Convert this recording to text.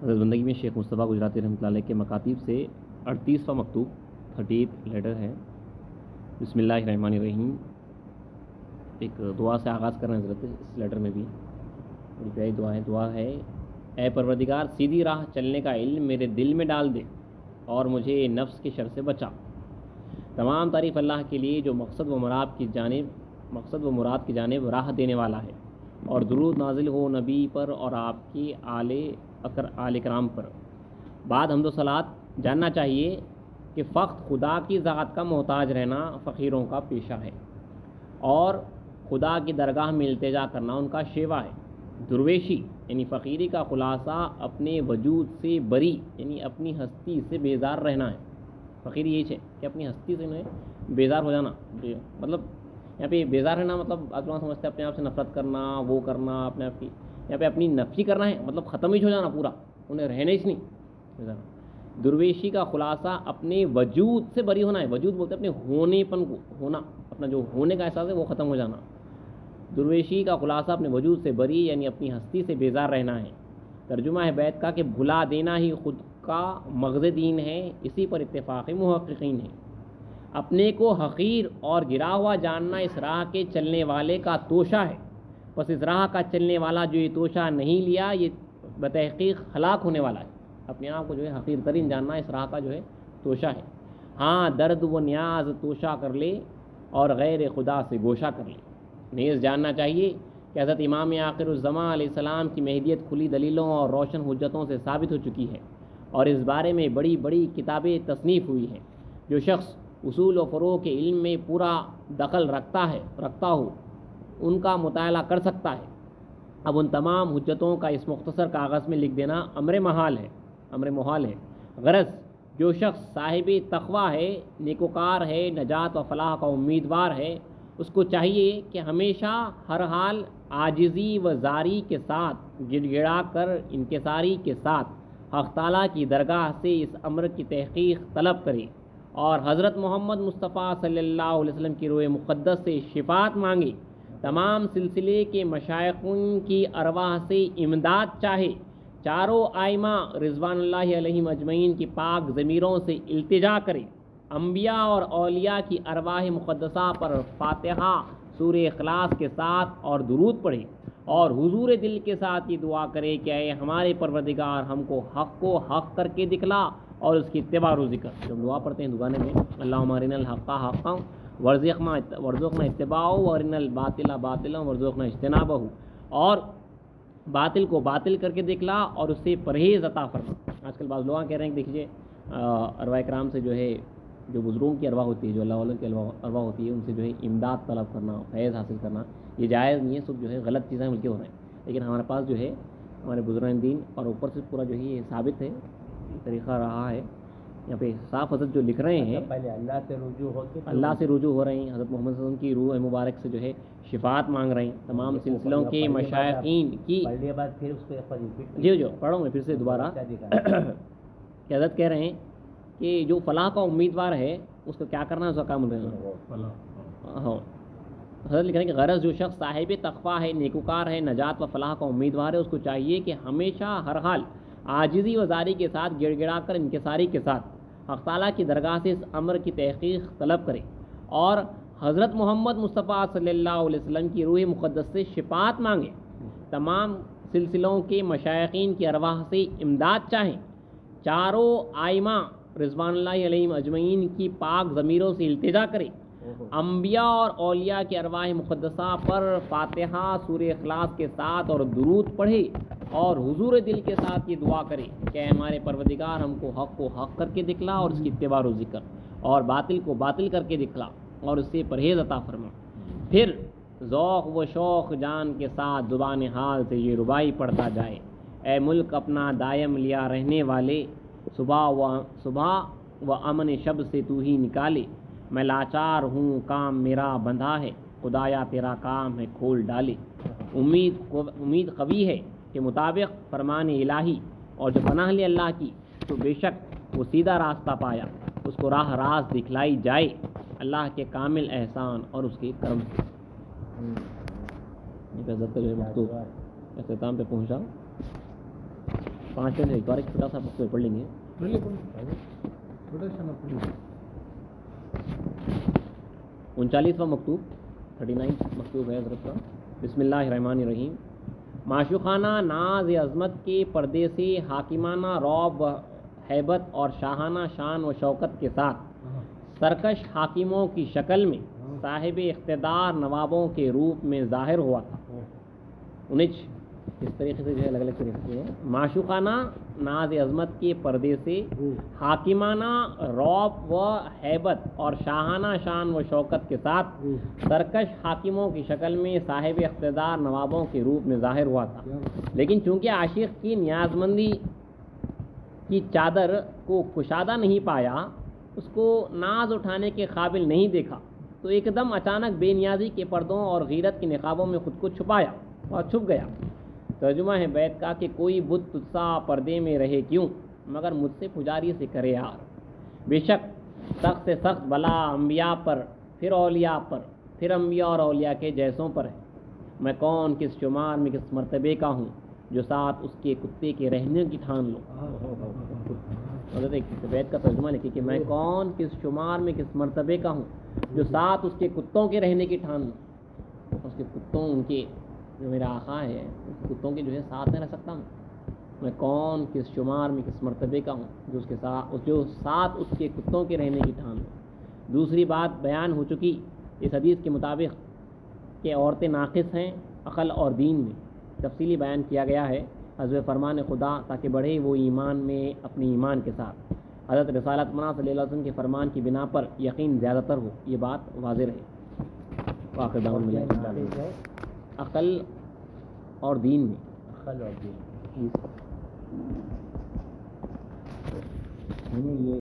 حضرت بندگی میں شیخ مصطفیٰ گجراتی رحمۃ اللہ علیہ کے مکاتیب سے 38واں مکتوب 38 لیٹر ہے۔ بسم اللہ الرحمن الرحیم، ایک دعا سے آغاز کر رہے ہیں حضرت اس لیٹر میں بھی، بڑی پیاری دعا ہے اے پروردگار سیدھی راہ چلنے کا علم میرے دل میں ڈال دے اور مجھے نفس کے شر سے بچا۔ تمام تعریف اللہ کے لیے جو مقصد و مراد کی جانب راہ دینے والا ہے، اور درود نازل ہو نبی پر اور آپ کی آل کرام پر۔ بعد حمد و صلات، جاننا چاہیے کہ فقط خدا کی ذات کا محتاج رہنا فقیروں کا پیشہ ہے، اور خدا کی درگاہ میں التجا کرنا ان کا شیوا ہے۔ درویشی یعنی فقیری کا خلاصہ اپنے وجود سے بری یعنی اپنی ہستی سے بیزار رہنا ہے۔ فقیری یہی ہے کہ اپنی ہستی سے بیزار ہو جانا، مطلب یہاں پہ بیزار رہنا مطلب اگر سمجھتے ہیں اپنے آپ سے نفرت کرنا، وہ کرنا اپنے آپ کی، یہاں پہ اپنی نفی کرنا ہے، مطلب ختم ہی ہو جانا پورا، انہیں رہنا ہی نہیں۔ درویشی کا خلاصہ اپنے وجود سے بری ہونا ہے۔ وجود بولتے ہیں اپنے ہونے پن کو، ہونا، اپنا جو ہونے کا احساس ہے وہ ختم ہو جانا۔ درویشی کا خلاصہ اپنے وجود سے بری یعنی اپنی ہستی سے بیزار رہنا ہے۔ ترجمہ ہے بیت کا کہ بھلا دینا ہی خود کا مغز دین ہے، اسی پر اتفاق محققین ہے۔ اپنے کو حقیر اور گرا ہوا جاننا اس راہ کے چلنے والے کا توشہ ہے، پس اس راہ کا چلنے والا جو یہ توشہ نہیں لیا یہ بتحقیق ہلاک ہونے والا ہے۔ اپنے آپ کو جو ہے حقیر ترین جاننا اس راہ کا جو ہے توشہ ہے۔ ہاں درد و نیاز توشہ کر لے اور غیر خدا سے گوشہ کر لے۔ نیز جاننا چاہیے کہ حضرت امام آخر الزمان علیہ السلام کی مہدیت کھلی دلیلوں اور روشن حجتوں سے ثابت ہو چکی ہے، اور اس بارے میں بڑی بڑی کتابیں تصنیف ہوئی ہیں۔ جو شخص اصول و فروع کے علم میں پورا دخل رکھتا ہو ان کا مطالعہ کر سکتا ہے۔ اب ان تمام حجتوں کا اس مختصر کاغذ میں لکھ دینا امر محال ہے۔ غرض جو شخص صاحب تقویٰ ہے، نیکوکار ہے، نجات و فلاح کا امیدوار ہے، اس کو چاہیے کہ ہمیشہ ہر حال عاجزی و زاری کے ساتھ، گڑ گڑا کر انکساری کے ساتھ حق تعالیٰ کی درگاہ سے اس امر کی تحقیق طلب کرے، اور حضرت محمد مصطفیٰ صلی اللہ علیہ وسلم کی روح مقدس سے شفاعت مانگے، تمام سلسلے کے مشائخین کی ارواح سے امداد چاہے، چاروں ائمہ رضوان اللہ علیہم اجمعین کی پاک ضمیروں سے التجا کرے، انبیاء اور اولیاء کی ارواح مقدسہ پر فاتحہ سورہ اخلاص کے ساتھ اور درود پڑھے، اور حضور دل کے ساتھ یہ دعا کرے کہ اے ہمارے پروردگار ہم کو حق کر کے دکھلا اور اس کی اتباع و ذکر۔ جب دعا پڑھتے ہیں دعانے میں اللہم ارنا الحق حقا وارزقنا اتباعہ وارنا الباطل باطلا وارزقنا اجتنابہ، اور باطل کو باطل کر کے دکھلا اور اس سے پرہیز عطا فرما۔ آج کل بعض لوگ کہہ رہے ہیں کہ دیکھیے ارواح کرام سے جو ہے، جو بزرگوں کی ارواح ہوتی ہے، جو اللہ والوں کی ارواح ہوتی ہے، ان سے جو ہے امداد طلب کرنا، فیض حاصل کرنا، یہ جائز نہیں ہے، سب جو ہے غلط چیزیں مل کے ہو رہے ہیں۔ لیکن ہمارے پاس جو ہے ہمارے بزرگان دین اور اوپر سے پورا جو ہے یہ ثابت ہے، طریقہ رہا ہے۔ یہاں پہ صاف حضرت جو لکھ رہے ہیں پہلے اللہ سے رجوع ہو رہے ہیں، حضرت محمد صلی اللہ علیہ وسلم کی روح مبارک سے جو ہے شفاعت مانگ رہے ہیں، تمام سلسلوں کے مشائخین کی۔ پھر اس کو جی پڑھوں میں پھر سے دوبارہ کہ حضرت کہہ رہے ہیں کہ جو فلاح کا امیدوار ہے اس کو کیا کرنا ہے، اس کا کام رہنا۔ ہاں حضرت لکھ رہے ہیں کہ غرض جو شخص صاحب تقویٰ ہے، نیکوکار ہے، نجات و فلاح کا امیدوار ہے، اس کو چاہیے کہ ہمیشہ ہر حال عاجزی و زاری کے ساتھ، گڑ گڑا کر انکساری کے ساتھ حق تعالیٰ کی درگاہ سے اس امر کی تحقیق طلب کرے، اور حضرت محمد مصطفیٰ صلی اللہ علیہ وسلم کی روح مقدس سے شفاعت مانگے، تمام سلسلوں کے مشائخین کی ارواح سے امداد چاہیں، چاروں ائمہ رضوان اللہ علیہم اجمعین کی پاک ضمیروں سے التجا کرے، انبیاء اور اولیاء کی ارواح مقدسہ پر فاتحہ سورہ اخلاص کے ساتھ اور درود پڑھے، اور حضور دل کے ساتھ یہ دعا کرے کہ اے ہمارے پروردگار ہم کو حق کر کے دکھلا اور اس کی اتباع و ذکر، اور باطل کو باطل کر کے دکھلا اور اس سے پرہیز عطا فرما۔ پھر ذوق و شوق جان کے ساتھ زبان حال سے یہ ربائی پڑھتا جائے، اے ملک اپنا دائم لیا رہنے والے، صبح و امن شب سے تو ہی نکالے، میں لاچار ہوں کام میرا بندھا ہے، خدایا تیرا کام ہے کھول ڈالے۔ امید قوی ہے کہ مطابق فرمان الہی، اور جو پناہ لے اللہ کی تو بے شک وہ سیدھا راستہ پایا، اس کو راہ راست دکھلائی جائے اللہ کے کامل احسان اور اس کے کرم سے۔ عزت کا جو ہے مکتوب اختتام پہ پہنچا۔ 5 में एक बार एक छोटा सा मकतूब पढ़ लेंगे. 39वां मकतूब 39 मकतूब है हज़रत का. बिस्मिल्लाहिर्रहमानिर्रहीम. माशुखाना नाज अज़मत के पर्दे से हाकिमाना रौब व हैबत और शाहाना शान व शौकत के साथ सरकश हाकिमों की शक्ल में साहिब इख्तिदार नवाबों के रूप में ज़ाहिर हुआ था. 19 इस तरीके से जो है अलग अलग तरीके से है. माशुखाना नाज अज़मत के पर्दे से हाकिमाना रौब व हैबत और शाहाना शान व शौकत के साथ सरकश हाकिमों की शक्ल में साहिब इख्तिदार नवाबों के रूप में ज़ाहिर हुआ था. लेकिन चूँकि आशिक़ की नियाज़मंदी की चादर को कुशादा नहीं पाया, उसको नाज उठाने के काबिल नहीं देखा, तो एकदम अचानक बेनियाजी के पर्दों और गीरत के निकाबों में खुद को छुपाया और छुप गया. तर्जुमा है बैत का कि कोई बुत तुझसा पर्दे में रहे क्यों, मगर मुझसे पुजारी से करे यार. बेशक सख्त से सख्त बला अम्बिया पर, फिर औलिया पर, फिर अम्बिया और औलिया के जैसों पर है. मैं कौन किस शुमार में किस मर्तबे का हूँ, जो साथ उसके कुत्ते के रहने की ठान लो. बैत का तर्जुमा लिखिए कि मैं कौन किस शुमार में किस मर्तबे का हूँ, जो साथ उसके कुत्तों के रहने की ठान लो. उसके कुत्तों, उनके जो मेरा आका है, उस कुत्तों के जो है साथ में रह सकता हूँ. मैं कौन किस शुमार में किस मर्तबे का हूँ, जो साथ उसके कुत्तों के रहने की ठान लो. दूसरी बात बयान हो चुकी इस हदीस के मुताबिक कि औरतें नाक़िस हैं अक़ल और दीन में. तफसीली बयान किया गया है हज़्व फ़रमान खुदा, ताकि बढ़े वो ईमान में अपने ईमान के साथ. हज़रत रिसालत मना सल्लल्लाहु अलैहि वसल्लम के फ़रमान की बिना पर यकीन ज़्यादातर हो, ये बात वाज़ेह है. वाक़िअ दामन मिला अक़ल और दीन में. अक़ल और दीन ये